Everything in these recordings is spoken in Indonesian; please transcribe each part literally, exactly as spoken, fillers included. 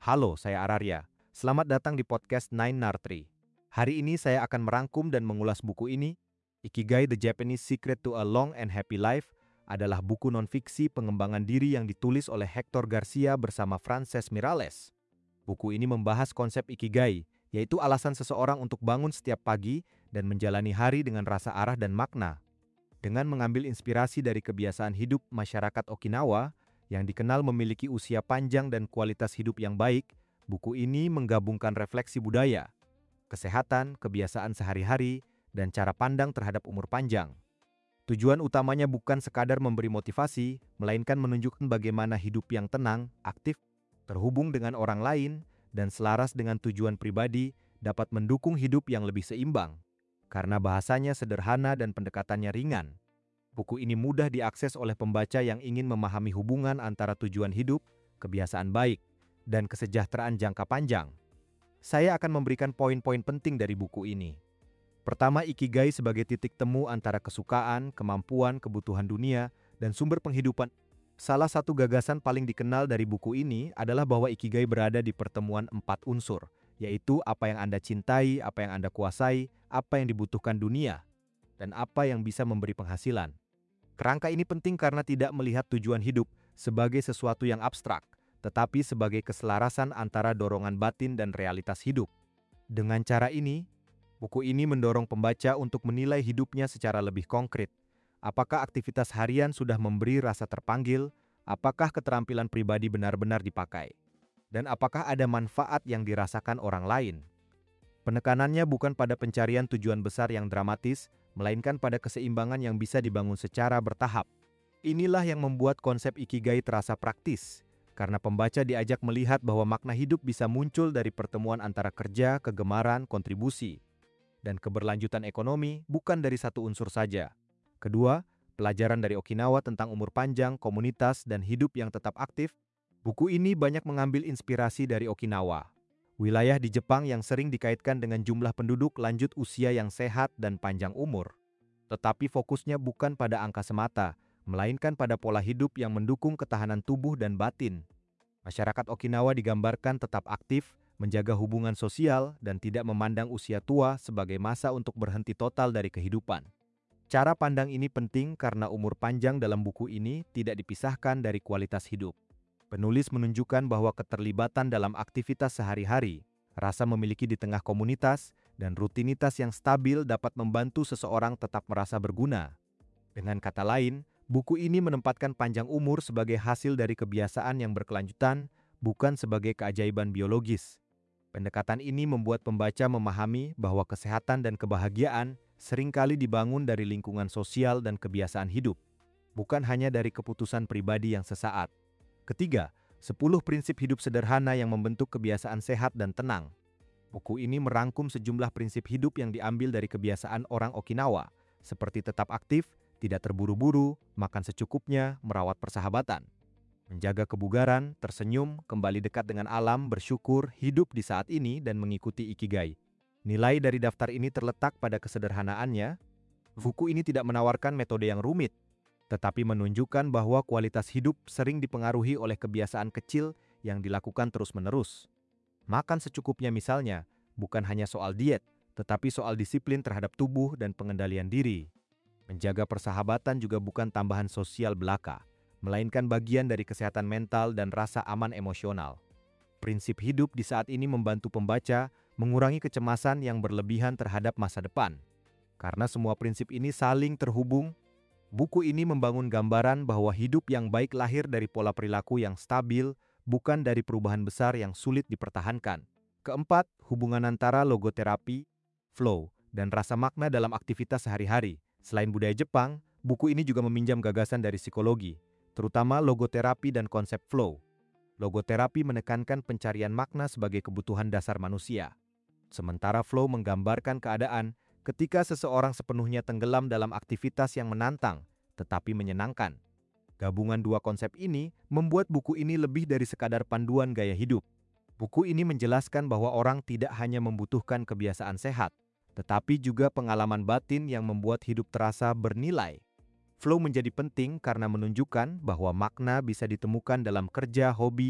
Halo, saya Ararya. Selamat datang di podcast Nine Nartri. Hari ini saya akan merangkum dan mengulas buku ini. Ikigai: The Japanese Secret to a Long and Happy Life adalah buku nonfiksi pengembangan diri yang ditulis oleh Hector Garcia bersama Frances Miralles. Buku ini membahas konsep Ikigai, yaitu alasan seseorang untuk bangun setiap pagi dan menjalani hari dengan rasa arah dan makna. Dengan mengambil inspirasi dari kebiasaan hidup masyarakat Okinawa, yang dikenal memiliki usia panjang dan kualitas hidup yang baik, buku ini menggabungkan refleksi budaya, kesehatan, kebiasaan sehari-hari, dan cara pandang terhadap umur panjang. Tujuan utamanya bukan sekadar memberi motivasi, melainkan menunjukkan bagaimana hidup yang tenang, aktif, terhubung dengan orang lain, dan selaras dengan tujuan pribadi dapat mendukung hidup yang lebih seimbang. Karena bahasanya sederhana dan pendekatannya ringan, buku ini mudah diakses oleh pembaca yang ingin memahami hubungan antara tujuan hidup, kebiasaan baik, dan kesejahteraan jangka panjang. Saya akan memberikan poin-poin penting dari buku ini. Pertama, Ikigai sebagai titik temu antara kesukaan, kemampuan, kebutuhan dunia, dan sumber penghidupan. Salah satu gagasan paling dikenal dari buku ini adalah bahwa Ikigai berada di pertemuan empat unsur, yaitu apa yang Anda cintai, apa yang Anda kuasai, apa yang dibutuhkan dunia, dan apa yang bisa memberi penghasilan. Kerangka ini penting karena tidak melihat tujuan hidup sebagai sesuatu yang abstrak, tetapi sebagai keselarasan antara dorongan batin dan realitas hidup. Dengan cara ini, buku ini mendorong pembaca untuk menilai hidupnya secara lebih konkret. Apakah aktivitas harian sudah memberi rasa terpanggil? Apakah keterampilan pribadi benar-benar dipakai? Dan apakah ada manfaat yang dirasakan orang lain? Penekanannya bukan pada pencarian tujuan besar yang dramatis, melainkan pada keseimbangan yang bisa dibangun secara bertahap. Inilah yang membuat konsep Ikigai terasa praktis, karena pembaca diajak melihat bahwa makna hidup bisa muncul dari pertemuan antara kerja, kegemaran, kontribusi, dan keberlanjutan ekonomi, bukan dari satu unsur saja. Kedua, pelajaran dari Okinawa tentang umur panjang, komunitas, dan hidup yang tetap aktif. Buku ini banyak mengambil inspirasi dari Okinawa, wilayah di Jepang yang sering dikaitkan dengan jumlah penduduk lanjut usia yang sehat dan panjang umur. Tetapi fokusnya bukan pada angka semata, melainkan pada pola hidup yang mendukung ketahanan tubuh dan batin. Masyarakat Okinawa digambarkan tetap aktif, menjaga hubungan sosial, dan tidak memandang usia tua sebagai masa untuk berhenti total dari kehidupan. Cara pandang ini penting karena umur panjang dalam buku ini tidak dipisahkan dari kualitas hidup. Penulis menunjukkan bahwa keterlibatan dalam aktivitas sehari-hari, rasa memiliki di tengah komunitas, dan rutinitas yang stabil dapat membantu seseorang tetap merasa berguna. Dengan kata lain, buku ini menempatkan panjang umur sebagai hasil dari kebiasaan yang berkelanjutan, bukan sebagai keajaiban biologis. Pendekatan ini membuat pembaca memahami bahwa kesehatan dan kebahagiaan seringkali dibangun dari lingkungan sosial dan kebiasaan hidup, bukan hanya dari keputusan pribadi yang sesaat. Ketiga, sepuluh prinsip hidup sederhana yang membentuk kebiasaan sehat dan tenang. Buku ini merangkum sejumlah prinsip hidup yang diambil dari kebiasaan orang Okinawa, seperti tetap aktif, tidak terburu-buru, makan secukupnya, merawat persahabatan, menjaga kebugaran, tersenyum, kembali dekat dengan alam, bersyukur, hidup di saat ini, dan mengikuti Ikigai. Nilai dari daftar ini terletak pada kesederhanaannya. Buku ini tidak menawarkan metode yang rumit, tetapi menunjukkan bahwa kualitas hidup sering dipengaruhi oleh kebiasaan kecil yang dilakukan terus-menerus. Makan secukupnya misalnya, bukan hanya soal diet, tetapi soal disiplin terhadap tubuh dan pengendalian diri. Menjaga persahabatan juga bukan tambahan sosial belaka, melainkan bagian dari kesehatan mental dan rasa aman emosional. Prinsip hidup di saat ini membantu pembaca mengurangi kecemasan yang berlebihan terhadap masa depan. Karena semua prinsip ini saling terhubung, buku ini membangun gambaran bahwa hidup yang baik lahir dari pola perilaku yang stabil, bukan dari perubahan besar yang sulit dipertahankan. Keempat, hubungan antara logoterapi, flow, dan rasa makna dalam aktivitas sehari-hari. Selain budaya Jepang, buku ini juga meminjam gagasan dari psikologi, terutama logoterapi dan konsep flow. Logoterapi menekankan pencarian makna sebagai kebutuhan dasar manusia, sementara flow menggambarkan keadaan ketika seseorang sepenuhnya tenggelam dalam aktivitas yang menantang, tetapi menyenangkan. Gabungan dua konsep ini membuat buku ini lebih dari sekadar panduan gaya hidup. Buku ini menjelaskan bahwa orang tidak hanya membutuhkan kebiasaan sehat, tetapi juga pengalaman batin yang membuat hidup terasa bernilai. Flow menjadi penting karena menunjukkan bahwa makna bisa ditemukan dalam kerja, hobi,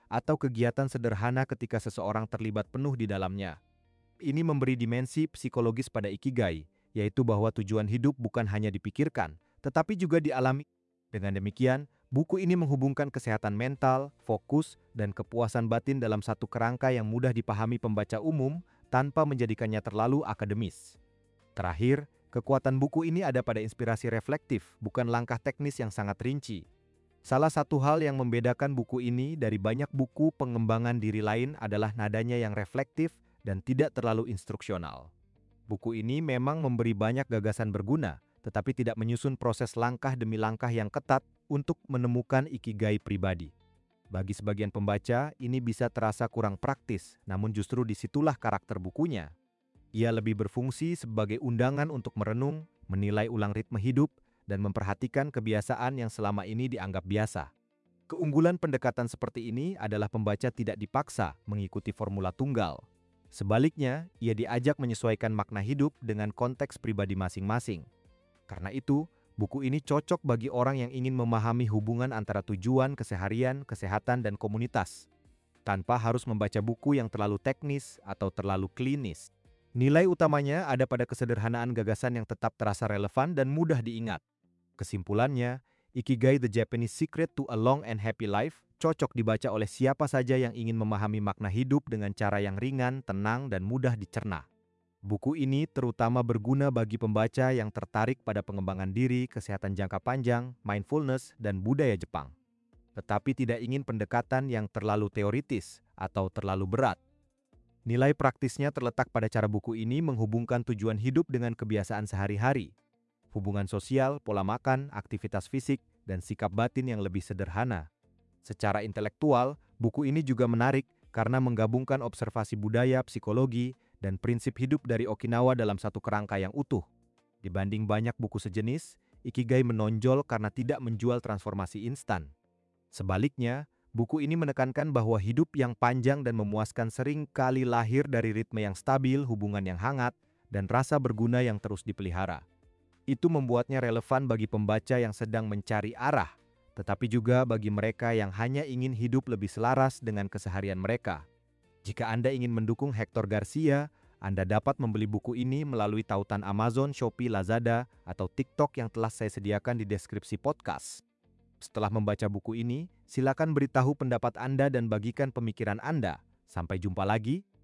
atau kegiatan sederhana ketika seseorang terlibat penuh di dalamnya. Ini memberi dimensi psikologis pada ikigai, yaitu bahwa tujuan hidup bukan hanya dipikirkan, tetapi juga dialami. Dengan demikian, buku ini menghubungkan kesehatan mental, fokus, dan kepuasan batin dalam satu kerangka yang mudah dipahami pembaca umum tanpa menjadikannya terlalu akademis. Terakhir, kekuatan buku ini ada pada inspirasi reflektif, bukan langkah teknis yang sangat rinci. Salah satu hal yang membedakan buku ini dari banyak buku pengembangan diri lain adalah nadanya yang reflektif dan tidak terlalu instruksional. Buku ini memang memberi banyak gagasan berguna, tetapi tidak menyusun proses langkah demi langkah yang ketat untuk menemukan ikigai pribadi. Bagi sebagian pembaca, ini bisa terasa kurang praktis, namun justru disitulah karakter bukunya. Ia lebih berfungsi sebagai undangan untuk merenung, menilai ulang ritme hidup, dan memperhatikan kebiasaan yang selama ini dianggap biasa. Keunggulan pendekatan seperti ini adalah pembaca tidak dipaksa mengikuti formula tunggal. Sebaliknya, ia diajak menyesuaikan makna hidup dengan konteks pribadi masing-masing. Karena itu, buku ini cocok bagi orang yang ingin memahami hubungan antara tujuan, keseharian, kesehatan, dan komunitas, tanpa harus membaca buku yang terlalu teknis atau terlalu klinis. Nilai utamanya ada pada kesederhanaan gagasan yang tetap terasa relevan dan mudah diingat. Kesimpulannya, Ikigai The Japanese Secret to a Long and Happy Life cocok dibaca oleh siapa saja yang ingin memahami makna hidup dengan cara yang ringan, tenang, dan mudah dicerna. Buku ini terutama berguna bagi pembaca yang tertarik pada pengembangan diri, kesehatan jangka panjang, mindfulness, dan budaya Jepang. Tetapi tidak ingin pendekatan yang terlalu teoritis atau terlalu berat. Nilai praktisnya terletak pada cara buku ini menghubungkan tujuan hidup dengan kebiasaan sehari-hari, hubungan sosial, pola makan, aktivitas fisik, dan sikap batin yang lebih sederhana. Secara intelektual, buku ini juga menarik karena menggabungkan observasi budaya, psikologi, dan prinsip hidup dari Okinawa dalam satu kerangka yang utuh. Dibanding banyak buku sejenis, Ikigai menonjol karena tidak menjual transformasi instan. Sebaliknya, buku ini menekankan bahwa hidup yang panjang dan memuaskan sering kali lahir dari ritme yang stabil, hubungan yang hangat, dan rasa berguna yang terus dipelihara. Itu membuatnya relevan bagi pembaca yang sedang mencari arah, tetapi juga bagi mereka yang hanya ingin hidup lebih selaras dengan keseharian mereka. Jika Anda ingin mendukung Hector Garcia, Anda dapat membeli buku ini melalui tautan Amazon, Shopee, Lazada, atau TikTok yang telah saya sediakan di deskripsi podcast. Setelah membaca buku ini, silakan beritahu pendapat Anda dan bagikan pemikiran Anda. Sampai jumpa lagi.